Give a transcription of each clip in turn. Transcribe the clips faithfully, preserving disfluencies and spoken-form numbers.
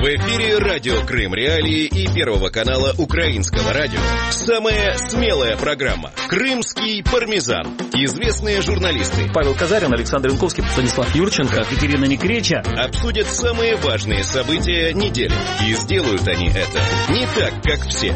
В эфире радио Крым Реалии и Первого канала Украинского радио. Самая смелая программа «Крымский пармезан». Известные журналисты Павел Казарин, Александр Янковский, Станислав Юрченко, Екатерина Некреча обсудят самые важные события недели. И сделают они это не так, как все.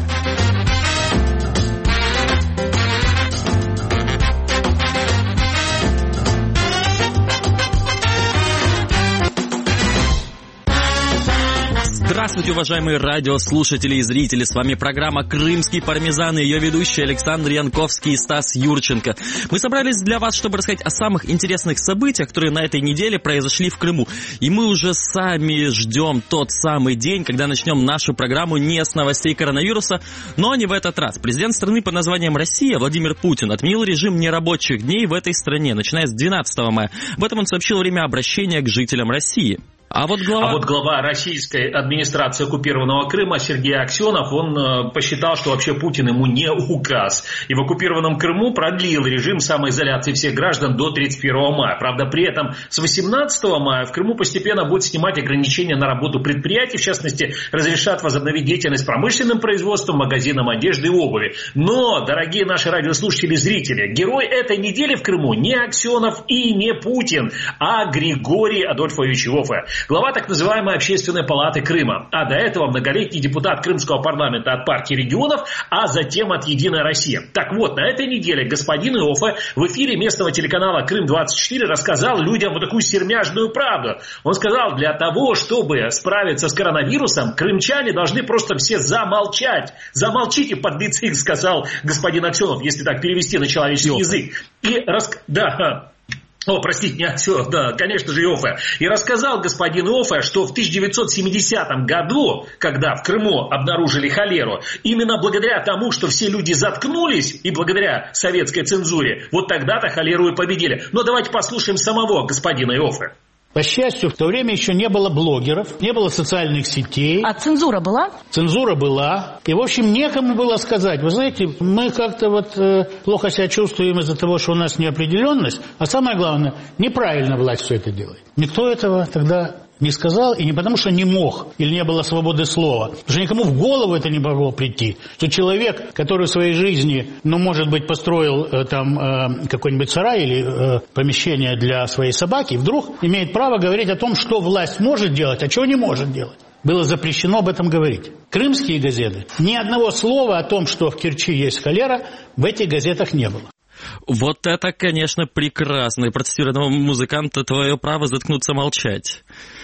Здравствуйте, уважаемые радиослушатели и зрители. С вами программа «Крымский пармезан» и ее ведущие Александр Янковский и Стас Юрченко. Мы собрались для вас, чтобы рассказать о самых интересных событиях, которые на этой неделе произошли в Крыму. И мы уже сами ждем тот самый день, когда начнем нашу программу не с новостей коронавируса, но не в этот раз. Президент страны под названием Россия Владимир Путин отменил режим нерабочих дней в этой стране, начиная с двенадцатого мая. Об этом он сообщил во время обращения к жителям России. А вот, глава... а вот глава российской администрации оккупированного Крыма Сергей Аксенов, он э, посчитал, что вообще Путин ему не указ. И в оккупированном Крыму продлил режим самоизоляции всех граждан до тридцать первого мая. Правда, при этом с восемнадцатого мая в Крыму постепенно будут снимать ограничения на работу предприятий. В частности, разрешат возобновить деятельность промышленным производством, магазинам одежды и обуви. Но, дорогие наши радиослушатели и зрители, герой этой недели в Крыму не Аксенов и не Путин, а Григорий Адольфович Иоффе, глава так называемой Общественной палаты Крыма, а до этого многолетний депутат Крымского парламента от партии регионов, а затем от «Единая Россия». Так вот, на этой неделе господин Иоффе в эфире местного телеканала Крым двадцать четыре рассказал людям вот такую сермяжную правду. Он сказал, для того, чтобы справиться с коронавирусом, крымчане должны просто все замолчать. Замолчите, подлецы, сказал господин Аксенов, если так перевести на человеческий Иоффе. язык. И рас... Да, О, простите, не все, да, конечно же, Иоффе. И рассказал господин Иоффе, что в тысяча девятьсот семидесятом году, когда в Крыму обнаружили холеру, именно благодаря тому, что все люди заткнулись, и благодаря советской цензуре, вот тогда-то холеру и победили. Но давайте послушаем самого господина Иоффе. По счастью, в то время еще не было блогеров, не было социальных сетей. А цензура была? Цензура была. И, в общем, некому было сказать. Вы знаете, мы как-то вот э, плохо себя чувствуем из-за того, что у нас неопределенность. А самое главное, неправильно власть все это делает. Никто этого тогда не сказал, и не потому, что не мог, или не было свободы слова. Потому что никому в голову это не могло прийти. Что человек, который в своей жизни, ну, может быть, построил э, там э, какой-нибудь сарай или э, помещение для своей собаки, вдруг имеет право говорить о том, что власть может делать, а чего не может делать. Было запрещено об этом говорить. Крымские газеты, ни одного слова о том, что в Керчи есть холера, в этих газетах не было. Вот это, конечно, прекрасно. И процитирую одного музыканта: твое право заткнуться молчать.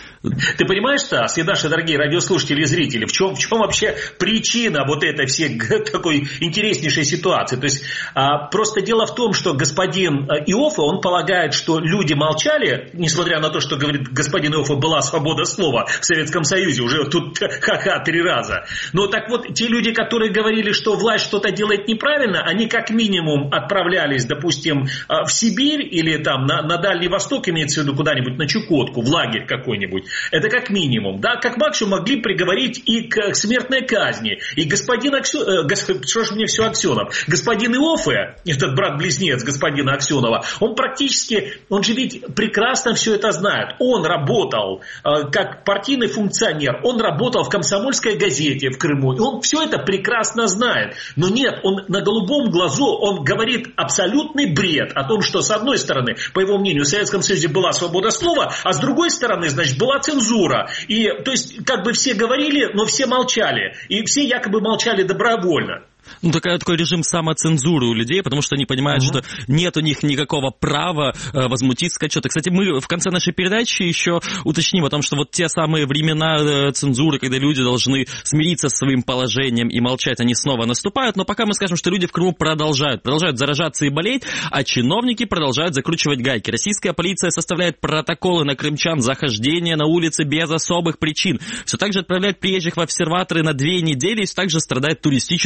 Ты понимаешь, Стас, и наши дорогие радиослушатели и зрители, в чем, в чем вообще причина вот этой всей такой интереснейшей ситуации? То есть, а, просто дело в том, что господин Иоффе, он полагает, что люди молчали, несмотря на то, что, говорит господин Иоффе, была свобода слова в Советском Союзе, уже тут ха-ха три раза. Но так вот, те люди, которые говорили, что власть что-то делает неправильно, они как минимум отправлялись, допустим, в Сибирь или там на, на Дальний Восток, имеется в виду куда-нибудь на Чукотку, в лагерь какой-нибудь. Это как минимум, да, как максимум могли приговорить и к смертной казни. И господин Аксенов, э, госп... что ж мне все Аксенов, господин Иоффе, этот брат-близнец господина Аксенова, он практически, он же ведь прекрасно все это знает. Он работал э, как партийный функционер, он работал в «Комсомольской газете» в Крыму, и он все это прекрасно знает. Но нет, он на голубом глазу, он говорит абсолютный бред о том, что с одной стороны, по его мнению, в Советском Союзе была свобода слова, а с другой стороны, значит, была цензура. И, то есть, как бы все говорили, но все молчали. И все якобы молчали добровольно. Ну, такой, такой режим самоцензуры у людей, потому что они понимают, uh-huh. что нет у них никакого права э, возмутиться, сказать что-то. Кстати, мы в конце нашей передачи еще уточним о том, что вот те самые времена э, цензуры, когда люди должны смириться со своим положением и молчать, они снова наступают. Но пока мы скажем, что люди в Крыму продолжают, продолжают заражаться и болеть, а чиновники продолжают закручивать гайки. Российская полиция составляет протоколы на крымчан за хождение на улице без особых причин. Все так же отправляет приезжих в обсерваторы на две недели, и все так же страдает туристический бизнес.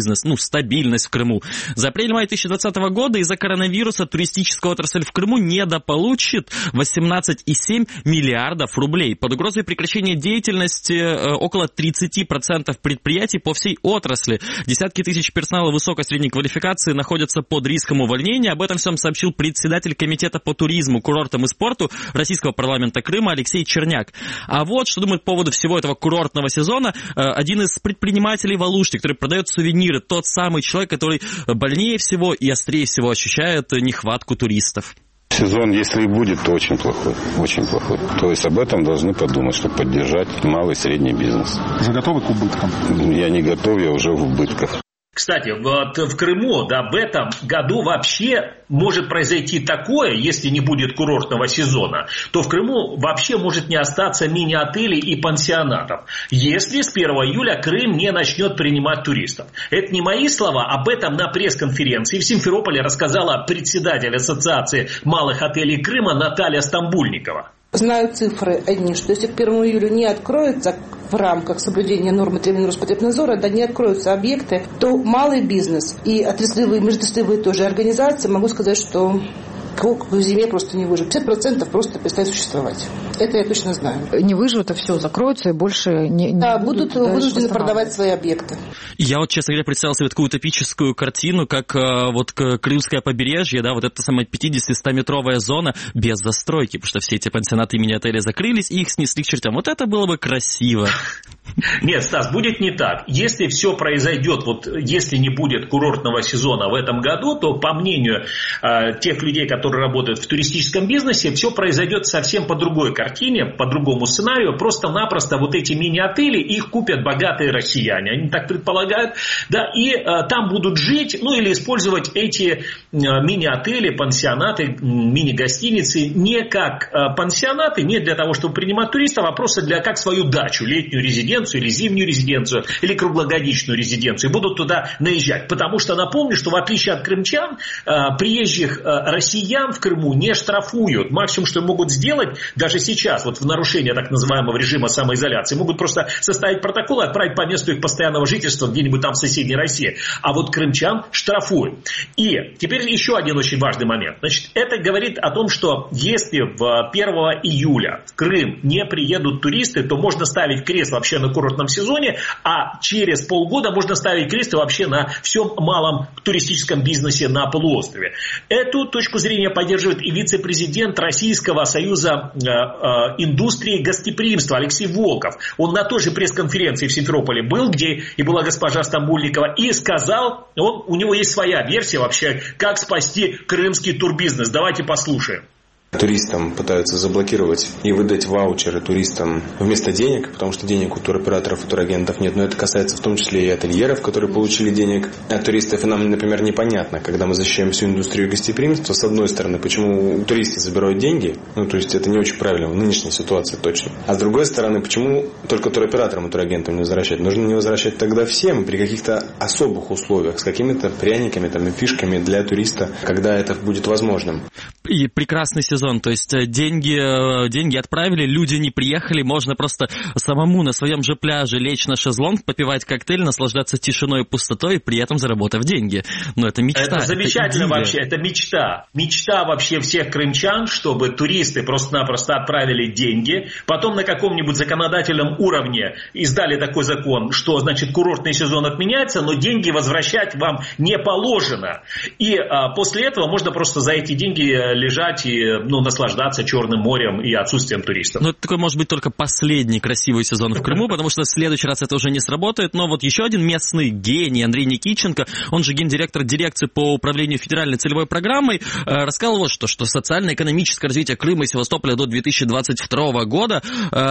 бизнес, ну, стабильность в Крыму. За апрель-май две тысячи двадцатого года из-за коронавируса туристическая отрасль в Крыму недополучит восемнадцать целых семь десятых миллиардов рублей. Под угрозой прекращения деятельности э, около тридцать процентов предприятий по всей отрасли. Десятки тысяч персонала высокой средней квалификации находятся под риском увольнения. Об этом всем сообщил председатель комитета по туризму, курортам и спорту Российского парламента Крыма Алексей Черняк. А вот что думает по поводу всего этого курортного сезона э, один из предпринимателей в Алуште, который продает сувениры, тот самый человек, который больнее всего и острее всего ощущает нехватку туристов. Сезон, если и будет, то очень плохой, очень плохой. То есть об этом должны подумать, чтобы поддержать малый и средний бизнес. Уже готовы к убыткам? Я не готов, я уже в убытках. Кстати, вот в Крыму, да, в этом году вообще может произойти такое, если не будет курортного сезона, то в Крыму вообще может не остаться мини-отелей и пансионатов, если с первого июля Крым не начнет принимать туристов. Это не мои слова, об этом на пресс-конференции в Симферополе рассказала председатель Ассоциации малых отелей Крыма Наталья Стамбульникова. Знаю цифры одни, что если к первому июля не откроются в рамках соблюдения норм и требований Роспотребнадзора, да не откроются объекты, то малый бизнес и отраслевые, межотраслевые тоже организации, могу сказать, что к зиме просто не выживут. пятьдесят процентов просто перестают существовать. Это я точно знаю. Не выживут, а все закроется и больше не, не да, будут, будут вынуждены продавать свои объекты. Я вот, честно говоря, представил себе такую утопическую картину, как э, вот Крымское побережье, да, вот эта самая пятидесяти-стометровая зона без застройки, потому что все эти пансионаты и мини-отели закрылись, и их снесли к чертям. Вот это было бы красиво. Нет, Стас, будет не так. Если все произойдет, вот если не будет курортного сезона в этом году, то, по мнению э, тех людей, которые работают в туристическом бизнесе, все произойдет совсем по другой картине, по другому сценарию. Просто-напросто вот эти мини-отели, их купят богатые россияне, они так предполагают, да, и э, там будут жить, ну или использовать эти э, мини-отели, пансионаты, мини-гостиницы не как э, пансионаты, не для того, чтобы принимать туристов, а просто для как свою дачу, летнюю резиденцию, или зимнюю резиденцию, или круглогодичную резиденцию, будут туда наезжать. Потому что напомню, что в отличие от крымчан, э, приезжих э, россиян в Крыму не штрафуют. Максимум, что могут сделать, даже сейчас, вот в нарушение так называемого режима самоизоляции, могут просто составить протокол и отправить по месту их постоянного жительства где-нибудь там в соседней России. А вот крымчан штрафуют. И теперь еще один очень важный момент. Значит, это говорит о том, что если в первого июля в Крым не приедут туристы, то можно ставить крест вообще на курортном сезоне, а через полгода можно ставить крест вообще на всем малом туристическом бизнесе на полуострове. Эту точку зрения поддерживает и вице-президент Российского союза э, э, индустрии гостеприимства Алексей Волков. Он на той же пресс-конференции в Симферополе был, где и была госпожа Стамбульникова, и сказал, он, у него есть своя версия вообще, как спасти крымский турбизнес. Давайте послушаем. Туристам пытаются заблокировать и выдать ваучеры туристам вместо денег, потому что денег у туроператоров и турагентов нет. Но это касается в том числе и ательеров, которые получили денег от туристов. И нам, например, непонятно, когда мы защищаем всю индустрию гостеприимства, с одной стороны, почему туристы забирают деньги, ну, то есть это не очень правильно в нынешней ситуации точно. А с другой стороны, почему только туроператорам и турагентам не возвращать? Нужно не возвращать тогда всем при каких-то особых условиях, с какими-то пряниками там, и фишками для туриста, когда это будет возможным. И прекрасный сезон. То есть деньги, деньги отправили, люди не приехали, можно просто самому на своем же пляже лечь на шезлонг, попивать коктейль, наслаждаться тишиной и пустотой, при этом заработав деньги. Но это мечта. Это замечательно это вообще, это мечта. Мечта вообще всех крымчан, чтобы туристы просто-напросто отправили деньги, потом на каком-нибудь законодательном уровне издали такой закон, что, значит, курортный сезон отменяется, но деньги возвращать вам не положено. И а, после этого можно просто за эти деньги лежать и ну, наслаждаться Черным морем и отсутствием туристов. Ну, это такой, может быть, только последний красивый сезон в Крыму, потому что в следующий раз это уже не сработает. Но вот еще один местный гений, Андрей Никитченко, он же гендиректор дирекции по управлению федеральной целевой программой, рассказал вот что, что социально-экономическое развитие Крыма и Севастополя до две тысячи двадцать второго года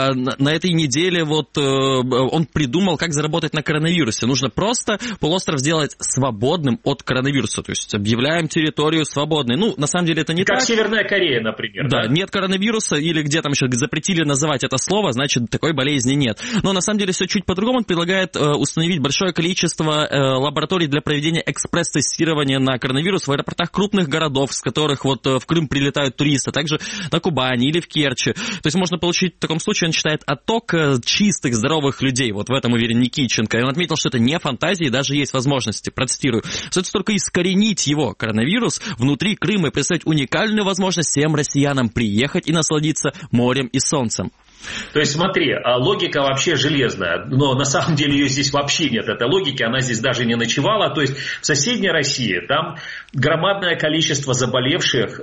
на этой неделе вот он придумал, как заработать на коронавирусе. Нужно просто полуостров сделать свободным от коронавируса, то есть объявляем территорию свободной. Ну, на самом деле это не как как так. Северная Корея, например. Да, да, нет коронавируса, или где там еще запретили называть это слово, значит, такой болезни нет. Но на самом деле все чуть по-другому. Он предлагает э, установить большое количество э, лабораторий для проведения экспресс-тестирования на коронавирус в аэропортах крупных городов, с которых вот э, в Крым прилетают туристы, а также на Кубани или в Керчи. То есть можно получить в таком случае, он считает, отток э, чистых, здоровых людей. Вот в этом уверен Никитченко. И он отметил, что это не фантазии, даже есть возможности, процитирую, остается только искоренить его, коронавирус, внутри Крыма и представить уникальную возможность всем россиянам приехать и насладиться морем и солнцем. То есть смотри, логика вообще железная, но на самом деле ее здесь вообще нет, этой логики, она здесь даже не ночевала. То есть в соседней России там громадное количество заболевших,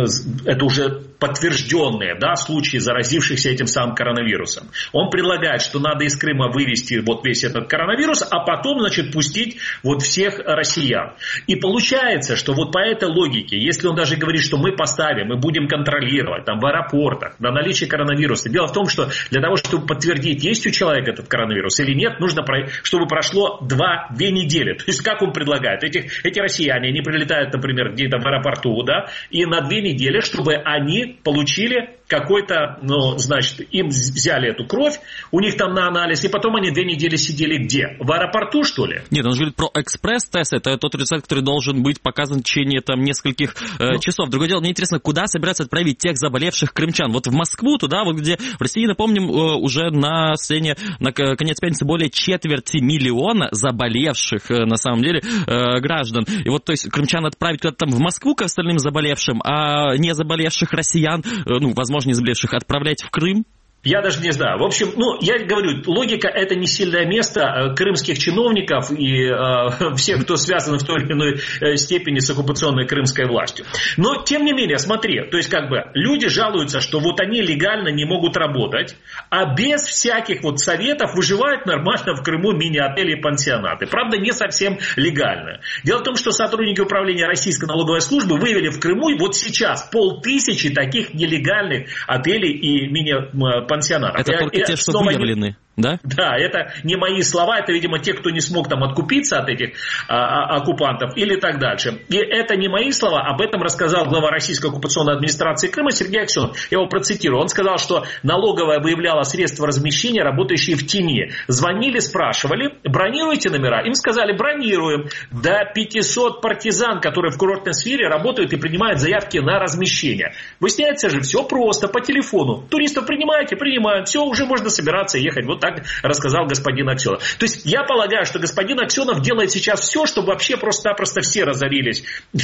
это уже подтвержденные, да, случаи заразившихся этим самым коронавирусом. Он предлагает, что надо из Крыма вывести вот весь этот коронавирус, а потом, значит, пустить вот всех россиян. И получается, что вот по этой логике, если он даже говорит, что мы поставим, мы будем контролировать там в аэропортах на наличие коронавируса. Дело в том, что для того, чтобы подтвердить, есть у человека этот коронавирус или нет, нужно, чтобы прошло два-две недели. То есть, как он предлагает? Эти, эти россияне, они прилетают, например, где-то в аэропорту, да, и на две недели, чтобы они получили какой-то, ну, значит, им взяли эту кровь, у них там на анализ, и потом они две недели сидели где? В аэропорту, что ли? Нет, он же говорит про экспресс-тест, это тот результат, который должен быть показан в течение там нескольких э, ну, часов. Другое дело, мне интересно, куда собираются отправить тех заболевших крымчан? Вот в Москву, туда, вот где в России, напомним, э, уже на сцене, на конец пятницы более четверти миллиона заболевших, э, на самом деле, э, граждан. И вот, то есть, крымчан отправить куда-то там в Москву к остальным заболевшим, а не заболевших россиян, э, ну, возможно, не заболевших, отправлять в Крым? Я даже не знаю. В общем, ну, я говорю, логика – это не сильное место крымских чиновников и э, всех, кто связан в той или иной степени с оккупационной крымской властью. Но, тем не менее, смотри, то есть, как бы, люди жалуются, что вот они легально не могут работать, а без всяких вот советов выживают нормально в Крыму мини-отели и пансионаты. Правда, не совсем легально. Дело в том, что сотрудники управления Российской налоговой службы вывели в Крыму вот сейчас полтысячи таких нелегальных отелей и мини-пансионатов. Пансионатов. Это я, только я, те, что выявлены, да? Да, это не мои слова, это, видимо, те, кто не смог там откупиться от этих а, оккупантов или так дальше. И это не мои слова, об этом рассказал глава Российской оккупационной администрации Крыма Сергей Аксенов. Я его процитирую. Он сказал, что налоговая выявляла средства размещения, работающие в тени. Звонили, спрашивали, бронируете номера? Им сказали, бронируем. До пятисот партизан, которые в курортной сфере работают и принимают заявки на размещение. Выясняется же, все просто, по телефону. Туристов принимаете? Принимают. Все, уже можно собираться и ехать. Вот так рассказал господин Аксенов. То есть я полагаю, что господин Аксенов делает сейчас все, чтобы вообще просто-напросто все разорились.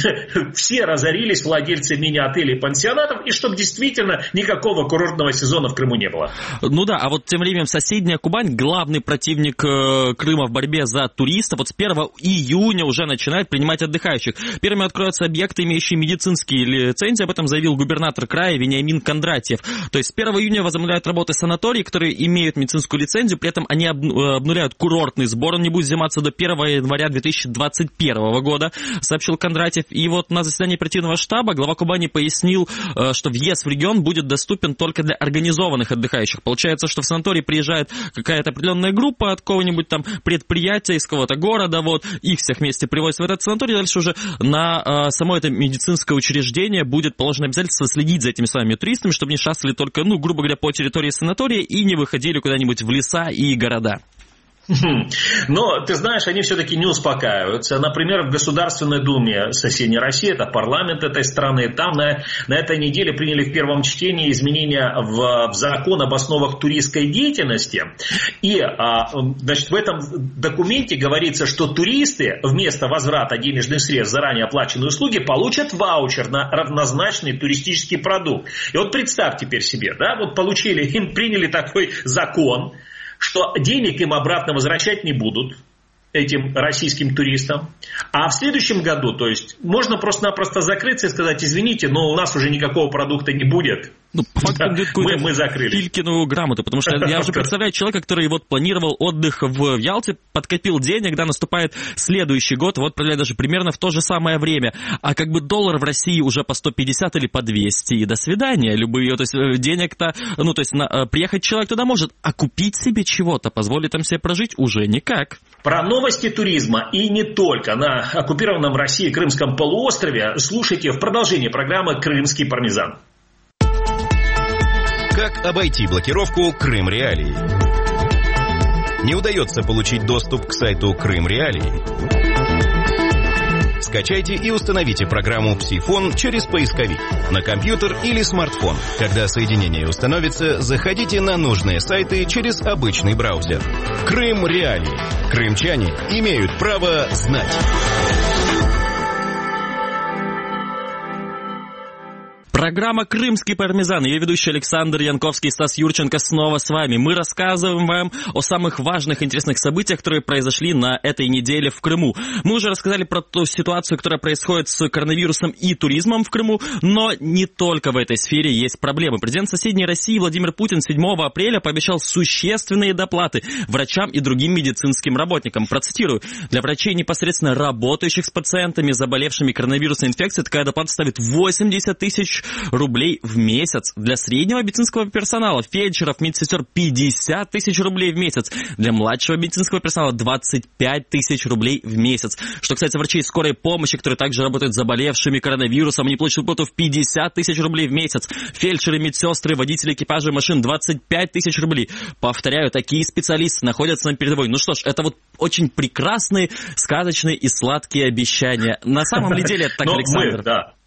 Все разорились, владельцы мини-отелей и пансионатов, и чтобы действительно никакого курортного сезона в Крыму не было. Ну да, а вот тем временем соседняя Кубань, главный противник э, Крыма в борьбе за туристов, вот с первого июня уже начинает принимать отдыхающих. Первыми откроются объекты, имеющие медицинские лицензии, об этом заявил губернатор края Вениамин Кондратьев. То есть с первого июня возобновляют работы санатории, которые имеют медицинскую лицензию, при этом они обнуляют курортный сбор, он не будет взиматься до первого января две тысячи двадцать первого года, сообщил Кондратьев. И вот на заседании оперативного штаба глава Кубани пояснил, что въезд в регион будет доступен только для организованных отдыхающих. Получается, что в санаторий приезжает какая-то определенная группа от какого-нибудь там предприятия, из какого-то города, вот, их всех вместе привозят в этот санаторий, дальше уже на само это медицинское учреждение будет положено обязательство следить за этими самыми туристами, чтобы не шастали только, ну, грубо говоря, по территории санатория и не выходили куда-нибудь в леса и города. Но, ты знаешь, они все-таки не успокаиваются. Например, в Государственной Думе соседней России, это парламент этой страны, там на, на этой неделе приняли в первом чтении изменения в, в закон об основах туристской деятельности. И, а, значит, в этом документе говорится, что туристы вместо возврата денежных средств за ранее оплаченные услуги получат ваучер на равнозначный туристический продукт. И вот представь теперь себе, да, вот получили, им приняли такой закон, что денег им обратно возвращать не будут, этим российским туристам. А в следующем году, то есть, можно просто-напросто закрыться и сказать, извините, но у нас уже никакого продукта не будет. Ну, по факту, да, мы, мы закрыли. Филькину грамоту, потому что я уже представляю человека, который вот планировал отдых в Ялте, подкопил денег, да, наступает следующий год, вот продлевает даже примерно в то же самое время, а как бы доллар в России уже по сто пятьдесят или по двести, и до свидания, любые, то есть денег-то, ну, то есть на, приехать человек туда может, а купить себе чего-то, позволить там себе прожить уже никак. Про новый Новости туризма и не только на оккупированном Россией Крымском полуострове слушайте в продолжении программы «Крымский пармезан». Как обойти блокировку Крым Реалии? Не удается получить доступ к сайту Крым Реалии? Скачайте и установите программу «Псифон» через поисковик на компьютер или смартфон. Когда соединение установится, заходите на нужные сайты через обычный браузер. Крым Реалии. Крымчане имеют право знать. Программа «Крымский пармезан». Ее ведущий Александр Янковский и Стас Юрченко снова с вами. Мы рассказываем вам о самых важных, интересных событиях, которые произошли на этой неделе в Крыму. Мы уже рассказали про ту ситуацию, которая происходит с коронавирусом и туризмом в Крыму, но не только в этой сфере есть проблемы. Президент соседней России Владимир Путин седьмого апреля пообещал существенные доплаты врачам и другим медицинским работникам. Процитирую. Для врачей, непосредственно работающих с пациентами, заболевшими коронавирусной инфекцией, такая доплата составит восемьдесят тысяч рублей в месяц. Для среднего медицинского персонала, фельдшеров, медсестер пятьдесят тысяч рублей в месяц. Для младшего медицинского персонала двадцать пять тысяч рублей в месяц. Что касается врачей скорой помощи, которые также работают с заболевшими коронавирусом, они получат выплату в пятьдесят тысяч рублей в месяц. Фельдшеры, медсестры, водители экипажей машин двадцать пять тысяч рублей. Повторяю, такие специалисты находятся на передовой. Ну что ж, это вот очень прекрасные, сказочные и сладкие обещания. На самом ли деле это так, Александр?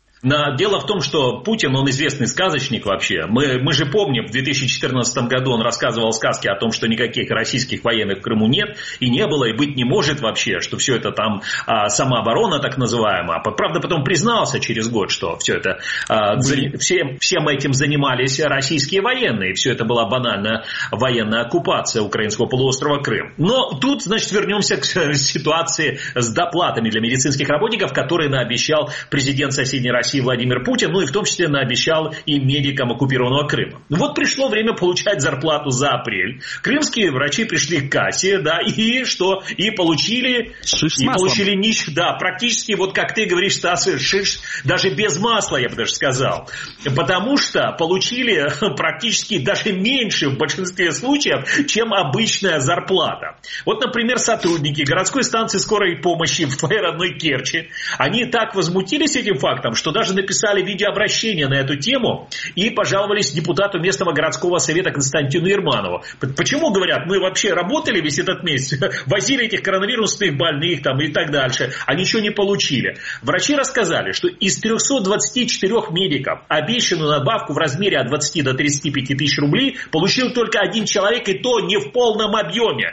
Но дело в том, что Путин, он известный сказочник вообще. Мы, мы же помним, в две тысячи четырнадцатом году он рассказывал сказки о том, что никаких российских военных в Крыму нет, и не было, и быть не может вообще, что все это там а, самооборона так называемая. Правда, потом признался через год, что все это, а, за, всем, всем этим занимались российские военные, и все это была банальная военная оккупация украинского полуострова Крым. Но тут, значит, вернемся к ситуации с доплатами для медицинских работников, которые наобещал президент соседней России Владимир Путин, ну и в том числе наобещал и медикам оккупированного Крыма. Вот пришло время получать зарплату за апрель. Крымские врачи пришли к кассе, да, и что? И получили... Шиш с и маслом. получили нищ, да, практически, вот как ты говоришь, Стас, шиш, даже без масла, я бы даже сказал. Потому что получили практически даже меньше в большинстве случаев, чем обычная зарплата. Вот, например, сотрудники городской станции скорой помощи в твоей родной Керчи, они так возмутились этим фактом, что даже написали видеообращение на эту тему и пожаловались депутату местного городского совета Константину Ерманову. Почему, говорят, мы вообще работали весь этот месяц, возили этих коронавирусных больных там и так дальше, а ничего не получили. Врачи рассказали, что из трехсот двадцати четырёх медиков обещанную надбавку в размере от двадцати до тридцати пяти тысяч рублей получил только один человек, и то не в полном объеме.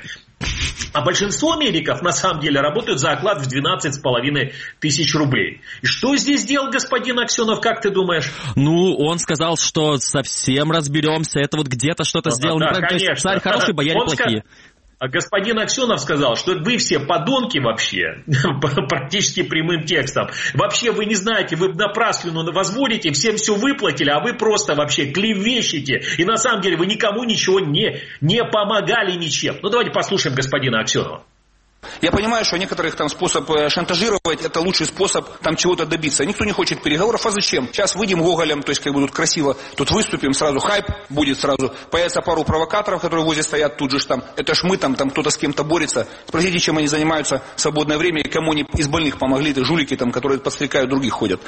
А большинство медиков, на самом деле, работают за оклад в двенадцать с половиной тысяч рублей. И что здесь делал господин Аксенов, как ты думаешь? Ну, он сказал, что совсем разберемся, это вот где-то что-то сделал. Да, неправильно. То есть царь хороший, бояре он плохие. Сказ... Господин Аксенов сказал, что вы все подонки вообще, практически прямым текстом. Вообще вы не знаете, вы напраслину возводите, всем все выплатили, а вы просто вообще клевещете. И на самом деле вы никому ничего не, не помогали ничем. Ну давайте послушаем господина Аксенова. Я понимаю, что некоторых там способ шантажировать, это лучший способ там чего-то добиться. Никто не хочет переговоров, а зачем? Сейчас выйдем гоголем, то есть как бы тут красиво, тут выступим, сразу хайп будет сразу. Появится пару провокаторов, которые возле стоят тут же там. Это ж мы там, там кто-то с кем-то борется. Спросите, чем они занимаются в свободное время и кому они из больных помогли, это жулики там, которые подстрекают других ходят.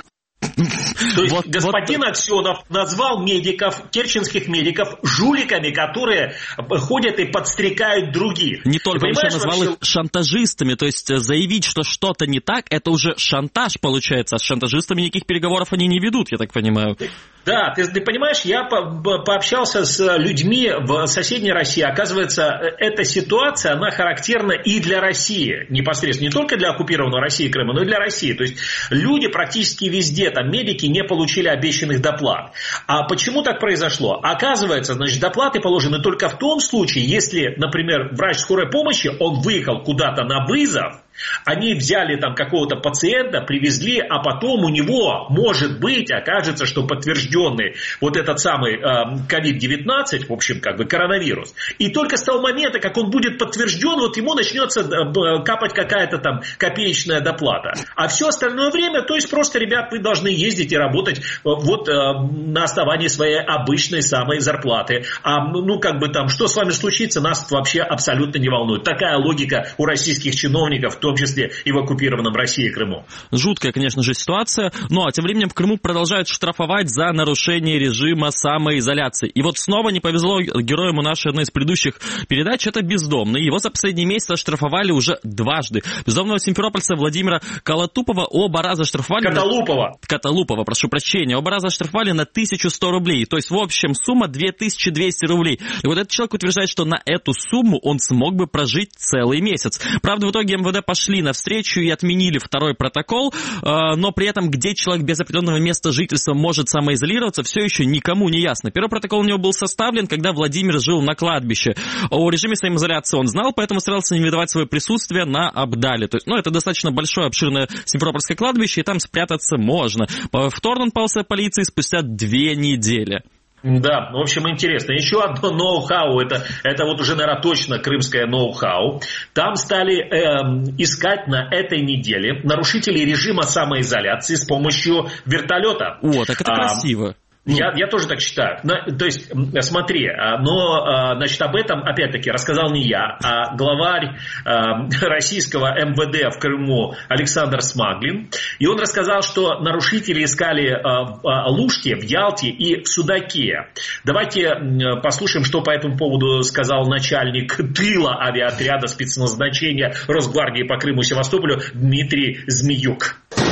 То есть вот, господин вот... Аксенов назвал медиков, керченских медиков, жуликами, которые ходят и подстрекают других. Не только, он еще назвал вообще... их шантажистами, то есть заявить, что что-то не так, это уже шантаж получается, а с шантажистами никаких переговоров они не ведут, я так понимаю. Да, ты, ты понимаешь, я по- пообщался с людьми в соседней России, оказывается, эта ситуация, она характерна и для России, непосредственно, не только для оккупированной России и Крыма, но и для России, то есть люди практически везде, там медики не получили обещанных доплат. А почему так произошло? Оказывается, значит, доплаты положены только в том случае, если, например, врач скорой помощи, он выехал куда-то на вызов, Они взяли там какого-то пациента, привезли, а потом у него, может быть, окажется, что подтвержденный вот этот самый ковид девятнадцать, в общем, как бы коронавирус. И только с того момента, как он будет подтвержден, вот ему начнется капать какая-то там копеечная доплата. А все остальное время, то есть просто, ребят, вы должны ездить и работать вот на основании своей обычной самой зарплаты. А ну как бы там, что с вами случится, нас вообще абсолютно не волнует. Такая логика у российских чиновников, в том числе и в оккупированном России и Крыму. Жуткая, конечно же, ситуация. Ну а тем временем в Крыму продолжают штрафовать за нарушение режима самоизоляции. И вот снова не повезло героям у нашей одной из предыдущих передач, это бездомный. Его за последний месяц оштрафовали уже дважды. Бездомного симферопольца Владимира Колотупова оба раза штрафовали... Каталупова. На... Каталупова, прошу прощения. Оба раза штрафовали на тысячу сто рублей. То есть в общем сумма две тысячи двести рублей. И вот этот человек утверждает, что на эту сумму он смог бы прожить целый месяц. Правда, в итоге МВД пошли навстречу и отменили второй протокол, но при этом, где человек без определенного места жительства может самоизолироваться, все еще никому не ясно. Первый протокол у него был составлен, когда Владимир жил на кладбище. О режиме самоизоляции он знал, поэтому старался не выдавать свое присутствие на Абдале. То есть, ну, это достаточно большое, обширное Симферопольское кладбище, и там спрятаться можно. Повторно он попался полиции спустя две недели. Да, в общем, интересно. Еще одно ноу-хау, это, это вот уже, наверное, точно крымское ноу-хау. Там стали э, искать на этой неделе нарушителей режима самоизоляции с помощью вертолета. О, так это а, красиво. Я, я тоже так считаю. Но, то есть, смотри, но, значит, об этом, опять-таки, рассказал не я, а главарь российского эм вэ дэ в Крыму Александр Смаглин. И он рассказал, что нарушители искали в Алуште, в Ялте и в Судаке. Давайте послушаем, что по этому поводу сказал начальник тыла авиаотряда спецназначения Росгвардии по Крыму и Севастополю Дмитрий Змеюк.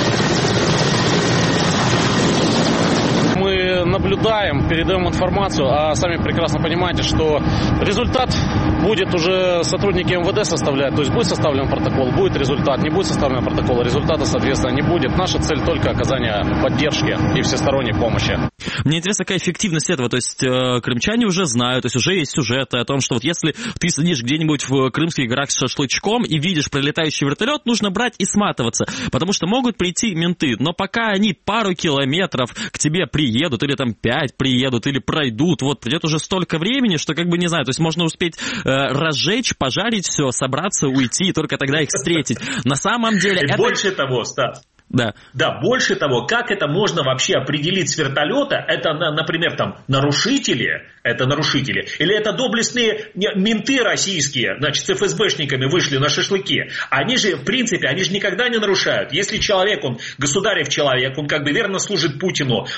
Мы наблюдаем, передаем информацию, а сами прекрасно понимаете, что результат будет уже сотрудники эм вэ дэ составлять. То есть будет составлен протокол, будет результат, не будет составлен протокол, результата, соответственно, не будет. Наша цель только оказание поддержки и всесторонней помощи. Мне интересно, какая эффективность этого. То есть э, крымчане уже знают, то есть уже есть сюжеты о том, что вот если ты сидишь где-нибудь в Крымских горах с шашлычком и видишь прилетающий вертолет, нужно брать и сматываться, потому что могут прийти менты. Но пока они пару километров к тебе приедут, или там пять приедут, или пройдут, вот придет уже столько времени, что как бы не знаю, то есть можно успеть э, разжечь, пожарить все, собраться, уйти, и только тогда их встретить. На самом деле... И больше того, Стас. Да. Да, больше того, как это можно вообще определить с вертолета, это, например, там, нарушители, это нарушители, или это доблестные менты российские, значит, с эф эс бэшниками вышли на шашлыки. Они же, в принципе, они же никогда не нарушают. Если человек, он государев человек, он как бы верно служит Путину,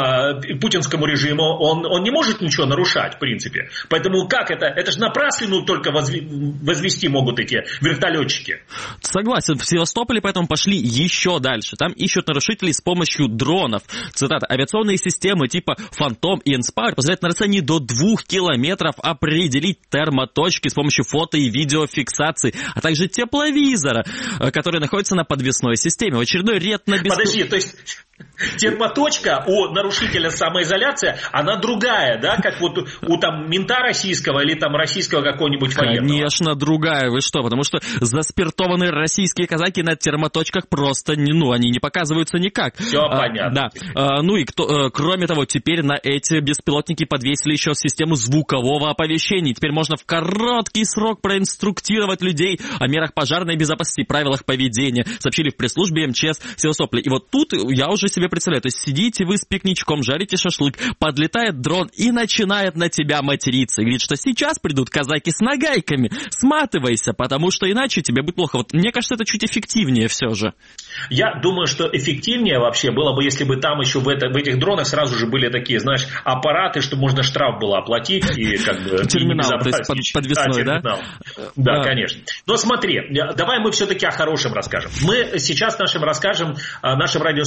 э, путинскому режиму, он, он не может ничего нарушать, в принципе. Поэтому как это? Это же напраслину только возвести могут эти вертолетчики. Согласен, в Севастополе поэтому пошли еще дальше. Там ищут нарушителей с помощью дронов. Цитата. Авиационные системы типа «Фантом» и «Инспайр» позволяют на расстоянии до двух километров определить термоточки с помощью фото- и видеофиксации, а также тепловизора, который находится на подвесной системе. В очередной ряд на беспилотник... Подожди, то есть... Термоточка у нарушителя самоизоляции, она другая, да, как вот у там мента российского или там российского какого-нибудь военного? Конечно, другая, вы что, потому что заспиртованные российские казаки на термоточках просто, не, ну, они не показываются никак. Все а, понятно. Да, а, ну и кто, кроме того, теперь на эти беспилотники подвесили еще систему звукового оповещения. Теперь можно в короткий срок проинструктировать людей о мерах пожарной безопасности и правилах поведения, сообщили в пресс-службе эм че эс Севастополя. И вот тут я уже себе представляю, то есть сидите вы с пикничком, жарите шашлык, подлетает дрон и начинает на тебя материться. И говорит, что сейчас придут казаки с нагайками, сматывайся, потому что иначе тебе будет плохо. Вот мне кажется, это чуть эффективнее все же. Я думаю, что эффективнее вообще было бы, если бы там еще в, это, в этих дронах сразу же были такие, знаешь, аппараты, что можно штраф было оплатить и как бы... Терминал, то есть под, подвесной, да? Да, да, да, конечно. Но смотри, давай мы все-таки о хорошем расскажем. Мы сейчас нашим расскажем, нашим радиослушателям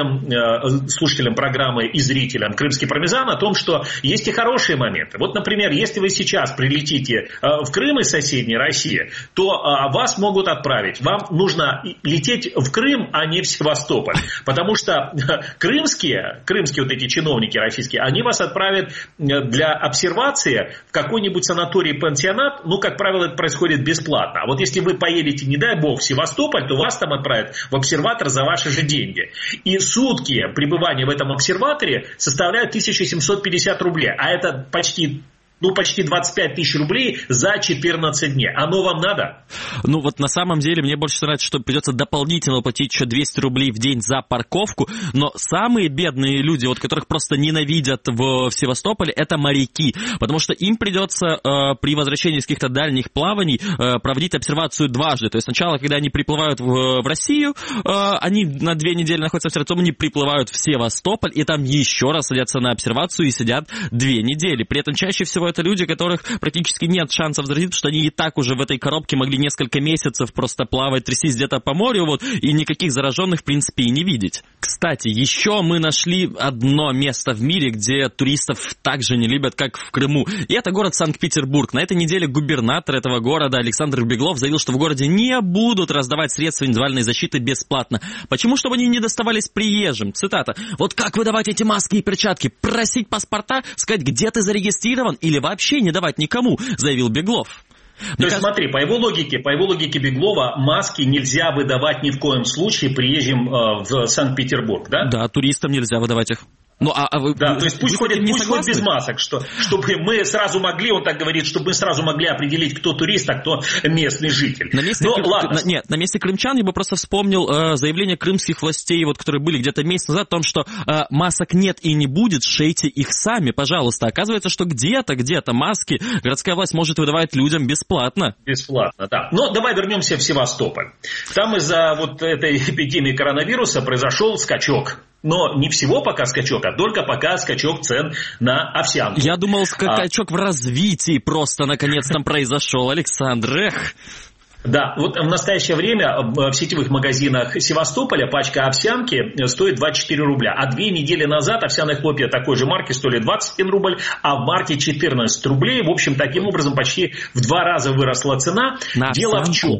всем э, слушателям программы и зрителям «Крымский пармезан» о том, что есть и хорошие моменты. Вот, например, если вы сейчас прилетите э, в Крым из соседней России, то э, вас могут отправить. Вам нужно лететь в Крым, а не в Севастополь. Потому что э, крымские, крымские вот эти чиновники российские, они вас отправят для обсервации в какой-нибудь санаторий-пансионат. Ну, как правило, это происходит бесплатно. А вот если вы поедете, не дай бог, в Севастополь, то вас там отправят в обсерватор за ваши же деньги. И сутки пребывания в этом обсерваторе составляют тысяча семьсот пятьдесят рублей. А это почти... Ну, почти двадцать пять тысяч рублей за четырнадцать дней. Оно вам надо? Ну, вот на самом деле мне больше нравится, что придется дополнительно платить еще двести рублей в день за парковку. Но самые бедные люди, вот которых просто ненавидят в, в Севастополе, это моряки. Потому что им придется э, при возвращении из каких-то дальних плаваний э, проводить обсервацию дважды. То есть сначала, когда они приплывают в, в Россию, э, они на две недели находятся в обсерватории, потом они приплывают в Севастополь, и там еще раз садятся на обсервацию и сидят две недели. При этом чаще всего это люди, у которых практически нет шансов заразиться, потому что они и так уже в этой коробке могли несколько месяцев просто плавать, трястись где-то по морю, вот, и никаких зараженных, в принципе, и не видеть. Кстати, еще мы нашли одно место в мире, где туристов так же не любят, как в Крыму. И это город Санкт-Петербург. На этой неделе губернатор этого города Александр Беглов заявил, что в городе не будут раздавать средства индивидуальной защиты бесплатно. Почему? Чтобы они не доставались приезжим. Цитата. «Вот как выдавать эти маски и перчатки? Просить паспорта? Сказать, где ты зарегистрирован? Или вообще не давать никому», заявил Беглов. То Мне есть, кажется... смотри, по его логике, по его логике Беглова, маски нельзя выдавать ни в коем случае приезжим э, в Санкт-Петербург, да? Да, туристам нельзя выдавать их. Ну, а, а вы, да, то есть пусть ходит, пусть ходит без масок, что, чтобы мы сразу могли, он так говорит, чтобы мы сразу могли определить, кто турист, а кто местный житель. На месте, Но, крым... ладно. на, нет, на месте крымчан я бы просто вспомнил э, заявление крымских властей, вот, которые были где-то месяц назад, о том, что э, масок нет и не будет, шейте их сами, пожалуйста. Оказывается, что где-то, где-то маски городская власть может выдавать людям бесплатно. Бесплатно, да. Но давай вернемся в Севастополь. Там из-за вот этой эпидемии коронавируса произошел скачок. Но не всего пока скачок, а только пока скачок цен на овсянку. Я думал, скачок а... в развитии просто наконец там произошел, Александр. Эх. Да, вот в настоящее время в сетевых магазинах Севастополя пачка овсянки стоит двадцать четыре рубля. А две недели назад овсяные хлопья такой же марки стоили двадцать один рубль, а в марте четырнадцать рублей. В общем, таким образом почти в два раза выросла цена. На Дело овсянку. в чем?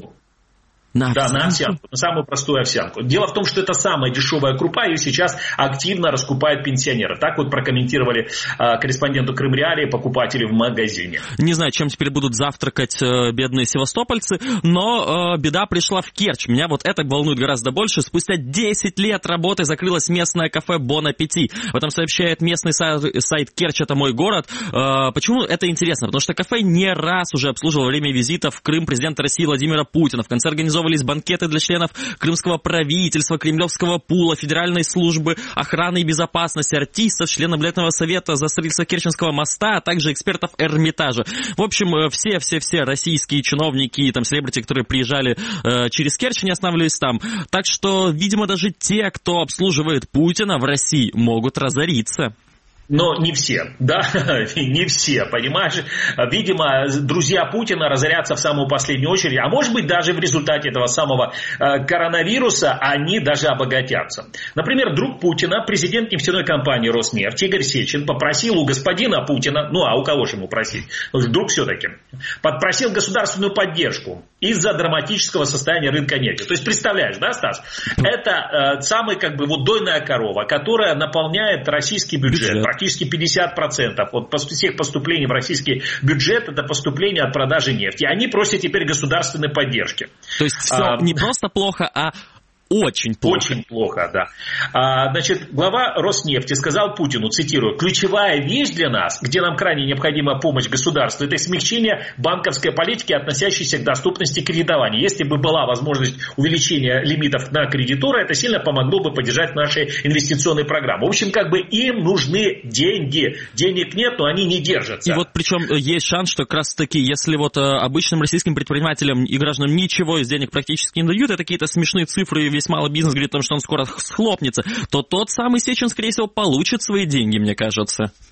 На да, овсянку? на овсянку, на самую простую овсянку. Дело в том, что это самая дешевая крупа, ее сейчас активно раскупают пенсионеры. Так вот прокомментировали э, корреспонденту Крымреалии покупатели в магазине. Не знаю, чем теперь будут завтракать э, бедные севастопольцы, но э, беда пришла в Керчь. Меня вот это волнует гораздо больше. Спустя десять лет работы закрылось местное кафе Bon Appetit. В этом сообщает местный сайт, сайт Керчь, это мой город. Э, почему это интересно? Потому что кафе не раз уже обслуживало во время визита в Крым президента России Владимира Путина. В конце организовывали банкеты для членов крымского правительства, кремлевского пула, Федеральной службы охраны и безопасности, артистов, членов наблюдательного совета за строительство Керченского моста, а также экспертов Эрмитажа. В общем, все-все-все российские чиновники, там, селебрити, которые приезжали э, через Керчь, не останавливались там. Так что, видимо, даже те, кто обслуживает Путина в России, могут разориться. Но не все, да, не все, понимаешь? Видимо, друзья Путина разорятся в самую последнюю очередь, а может быть даже в результате этого самого коронавируса они даже обогатятся. Например, друг Путина, президент нефтяной компании «Роснефть» Игорь Сечин попросил у господина Путина, ну а у кого же ему просить, вдруг все-таки, попросил государственную поддержку из-за драматического состояния рынка нефти. То есть, представляешь, да, Стас? Это э, самая как бы вот дойная корова, которая наполняет российский бюджет. бюджет. Практически пятьдесят процентов от всех поступлений в российский бюджет это поступление от продажи нефти. Они просят теперь государственной поддержки. То есть все а, не просто плохо, а очень плохо. Очень плохо, да. А, значит, глава Роснефти сказал Путину, цитирую, «Ключевая вещь для нас, где нам крайне необходима помощь государства, это смягчение банковской политики, относящейся к доступности кредитования. Если бы была возможность увеличения лимитов на кредитора, это сильно помогло бы поддержать наши инвестиционные программы». В общем, как бы им нужны деньги. Денег нет, но они не держатся. И вот причем есть шанс, что как раз таки, если вот обычным российским предпринимателям и гражданам ничего из денег практически не дают, это какие-то смешные цифры, весь малый бизнес говорит о том, что он скоро схлопнется, то тот самый Сечин, скорее всего, получит свои деньги, мне кажется.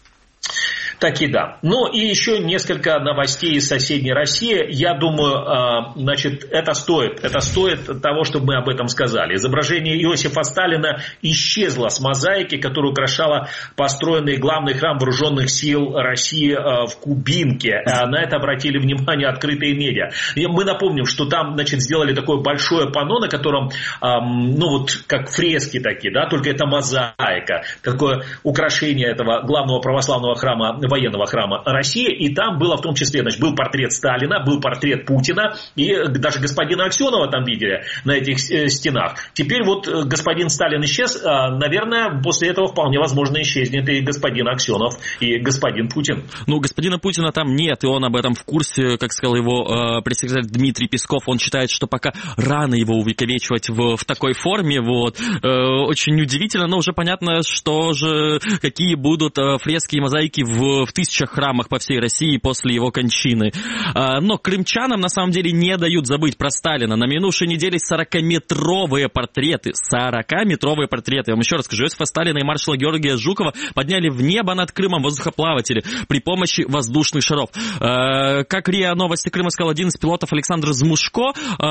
Таки да. Ну и еще несколько новостей из соседней России. Я думаю, значит, это стоит. Это стоит того, чтобы мы об этом сказали. Изображение Иосифа Сталина исчезло с мозаики, которая украшала построенный главный храм вооруженных сил России в Кубинке. На это обратили внимание открытые медиа. И мы напомним, что там, значит, сделали такое большое панно, на котором, ну вот, как фрески такие, да, только это мозаика. Такое украшение этого главного православного храма, военного храма России, и там было в том числе, значит, был портрет Сталина, был портрет Путина, и даже господина Аксенова там видели на этих стенах. Теперь вот господин Сталин исчез, наверное, после этого вполне возможно исчезнет и господин Аксенов, и господин Путин. Ну, господина Путина там нет, и он об этом в курсе, как сказал его э, пресс-секретарь Дмитрий Песков, он считает, что пока рано его увековечивать в, в такой форме, вот, э, очень удивительно, но уже понятно, что же, какие будут э, фрески и мозаики в в тысячах храмах по всей России после его кончины. Но крымчанам на самом деле не дают забыть про Сталина. На минувшей неделе сорокаметровые портреты, сорокаметровые портреты, я вам еще раз скажу, Иосифа Сталина и маршала Георгия Жукова подняли в небо над Крымом воздухоплаватели при помощи воздушных шаров. Как РИА Новости Крыма сказал один из пилотов Александр Змушко,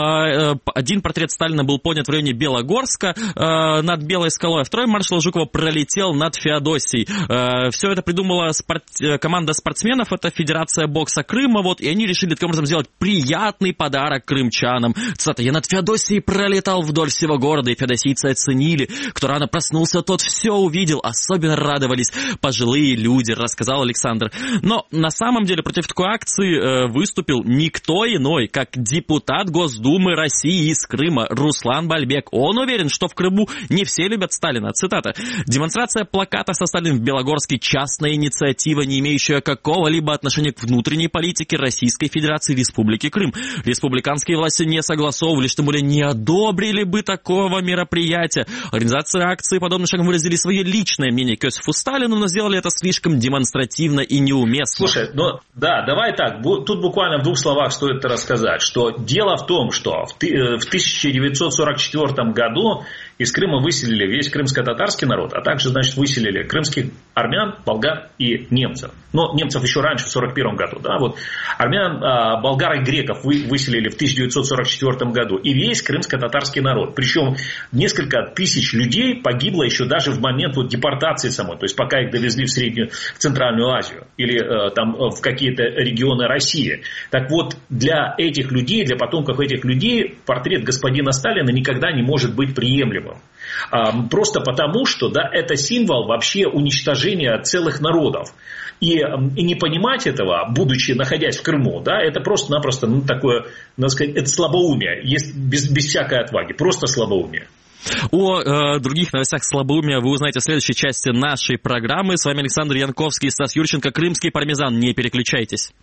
один портрет Сталина был поднят в районе Белогорска над Белой скалой, а второй маршал Жукова пролетел над Феодосией. Все это придумала спорт... команда спортсменов, это Федерация бокса Крыма, вот, и они решили таким образом сделать приятный подарок крымчанам. Цитата: «Я над Феодосией пролетал вдоль всего города, и феодосийцы оценили. Кто рано проснулся, тот все увидел. Особенно радовались пожилые люди», рассказал Александр. Но на самом деле против такой акции э, выступил никто иной, как депутат Госдумы России из Крыма Руслан Бальбек. Он уверен, что в Крыму не все любят Сталина. Цитата: «Демонстрация плаката со Сталиным в Белогорске — частная инициатива, не имеющая какого-либо отношения к внутренней политике Российской Федерации Республики Крым. Республиканские власти не согласовывали, что более не одобрили бы такого мероприятия. Организаторы акции подобным шагом выразили свое личное мнение к Иосифу Сталину, но сделали это слишком демонстративно и неуместно». Слушай, ну да, давай так, тут буквально в двух словах стоит рассказать, что дело в том, что в тысяча девятьсот сорок четвёртом году из Крыма выселили весь крымско-татарский народ, а также, значит, выселили крымских армян, болгар и немцев. Но немцев еще раньше, в сорок первом году, да, вот. Армян, болгар и греков выселили в тысяча девятьсот сорок четвёртом году. И весь крымско-татарский народ. Причем несколько тысяч людей погибло еще даже в момент вот депортации самой. То есть пока их довезли в Среднюю, в Центральную Азию или э, там в какие-то регионы России. Так вот, для этих людей, для потомков этих людей портрет господина Сталина никогда не может быть приемлемым. Просто потому, что, да, это символ вообще уничтожения целых народов. И, и не понимать этого, будучи, находясь в Крыму, да, это просто-напросто, ну, такое, надо сказать, это слабоумие, есть без, без всякой отваги, просто слабоумие. О э, других новостях слабоумия вы узнаете в следующей части нашей программы. С вами Александр Янковский и Стас Юрченко, Крымский пармезан. Не переключайтесь.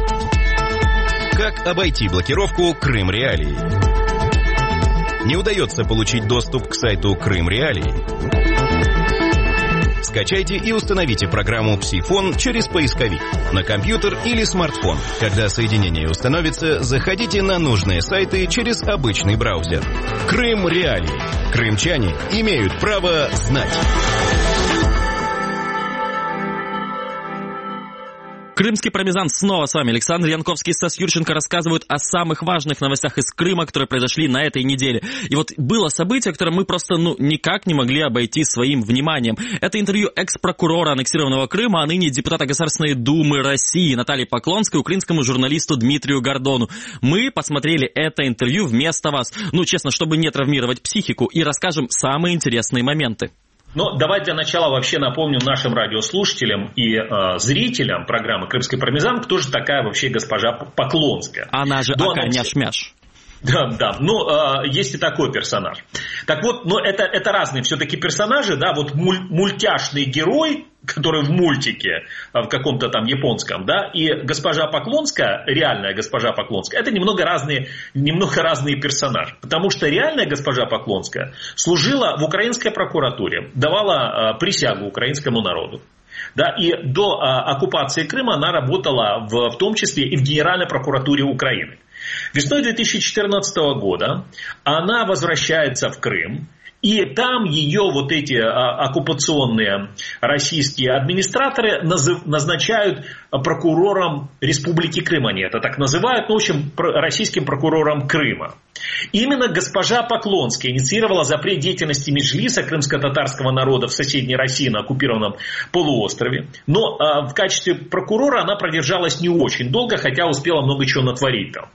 Как обойти блокировку Крым Реалии? Не удается получить доступ к сайту Крым Реалии? Скачайте и установите программу «Псифон» через поисковик на компьютер или смартфон. Когда соединение установится, заходите на нужные сайты через обычный браузер. Крым Реалии. Крымчане имеют право знать. Крымский пармезан снова с вами. Александр Янковский и Стас Юрченко рассказывают о самых важных новостях из Крыма, которые произошли на этой неделе. И вот было событие, которое мы просто ну, никак не могли обойти своим вниманием. Это интервью экс-прокурора аннексированного Крыма, а ныне депутата Государственной Думы России Натальи Поклонской украинскому журналисту Дмитрию Гордону. Мы посмотрели это интервью вместо вас. Ну, честно, чтобы не травмировать психику, и расскажем самые интересные моменты. Но давай для начала вообще напомним нашим радиослушателям и э, зрителям программы «Крымский пармезан», кто же такая вообще госпожа Поклонская. Она же Ака Няш-Мяш. Да, да, ну, э, есть и такой персонаж. Так вот, но это, это разные все-таки персонажи, да, вот муль, мультяшный герой, который в мультике, в каком-то там японском, да, и госпожа Поклонская, реальная госпожа Поклонская, это немного разные, немного разные персонажи. Потому что реальная госпожа Поклонская служила в украинской прокуратуре, давала э, присягу украинскому народу. Да, и до э, оккупации Крыма она работала в, в том числе и в Генеральной прокуратуре Украины. Весной две тысячи четырнадцатого года она возвращается в Крым И там ее вот эти оккупационные российские администраторы назначают прокурором Республики Крым. Они это так называют, ну, в общем, российским прокурором Крыма. Именно госпожа Поклонская инициировала запрет деятельности Меджлиса крымско-татарского народа в соседней России на оккупированном полуострове. Но а, в качестве прокурора она продержалась не очень долго, хотя успела много чего натворить там.